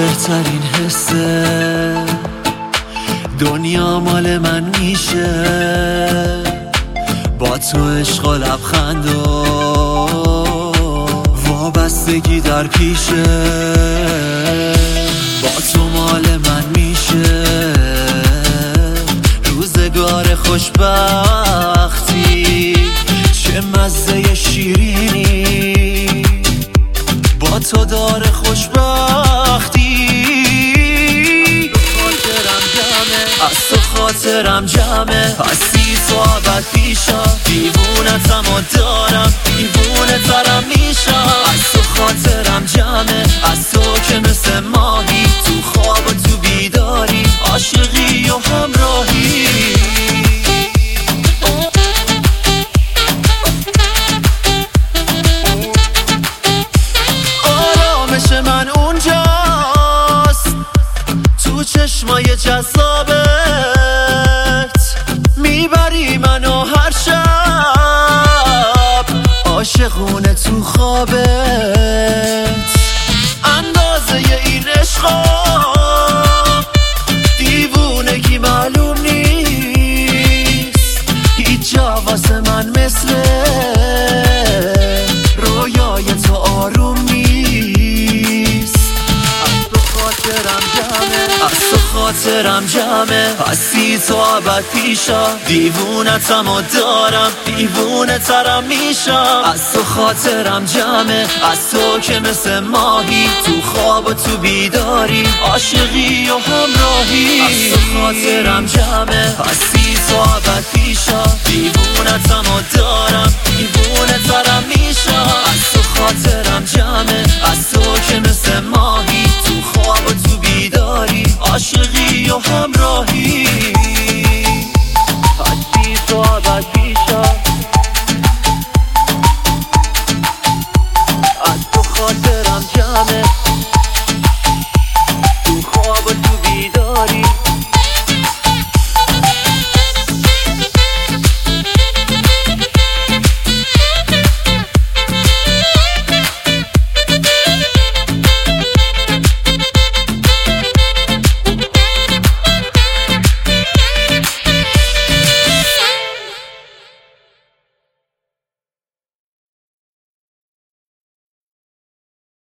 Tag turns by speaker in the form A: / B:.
A: بهترین حسه، دنیا مال من میشه با تو عشق و لبخند و وابستگی در پیشه. با تو مال من میشه روزگار خوشبختی، چه مزه شیرینی با تو داره خوشبختی. از تو خاطرم جمعه، هستی تو ابد پیشم، دیوونتم و دارم دیوونه ترم میشم. از تو خاطرم جمعه، از تو که مثل ماهی تو خواب و تو بیداری، عاشقی و همراهی. آرامش من اونجاست تو چشمای جذابت، میبری منو هر شب عاشقونه تو خوابت. اندازه این عشقا دیوونگی معلوم نیست، هیچ جا واسه من مثل رویای تو آروم نیست. از تو خاطرم جمعه، هستی تو ابد پیشم، دیوونتم و دارم دیوونه ترم میشم. از تو خاطرم جمعه، از تو که مثل ماهی تو خواب و تو بیداری، عاشقی و همراهی. از تو خاطرم جمعه، هستی تو ابد پیشم، دیوونتم و دارم دیوونه ترم میشم. از تو خاطرم